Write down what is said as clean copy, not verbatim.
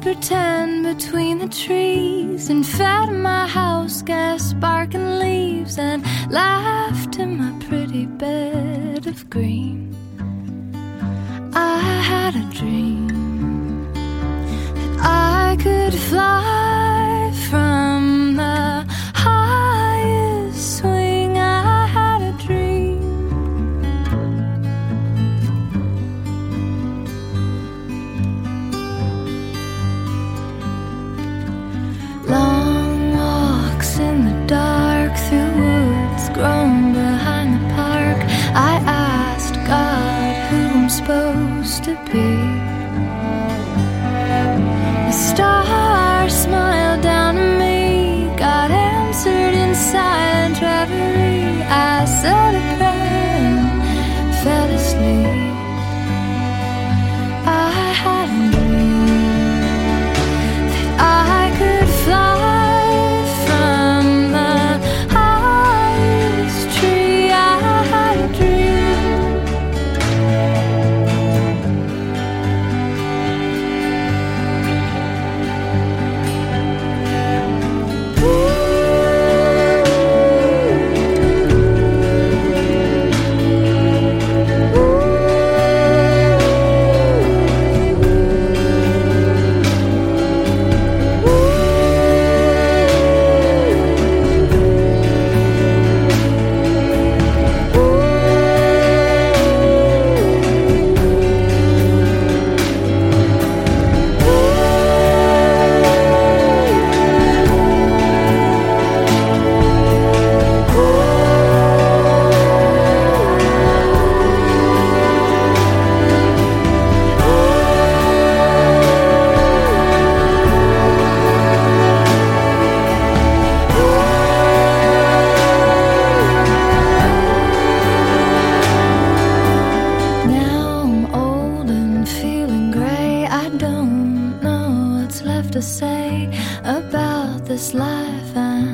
pretend between the trees and fed my house gas barking leaves and laughed in my pretty bed of green. I had a dream that I could fly from the highest swing. I had a dream. Long walks in the dark through woods grown behind the park. I asked God who I'm supposed to be. The stars smiled down at me. God answered in silent reverie. I said a prayer and fell asleep. I had a dream that I could fly from the highest tree. I had a dream. Now I'm old and feeling gray. I don't know what's left to say about this life.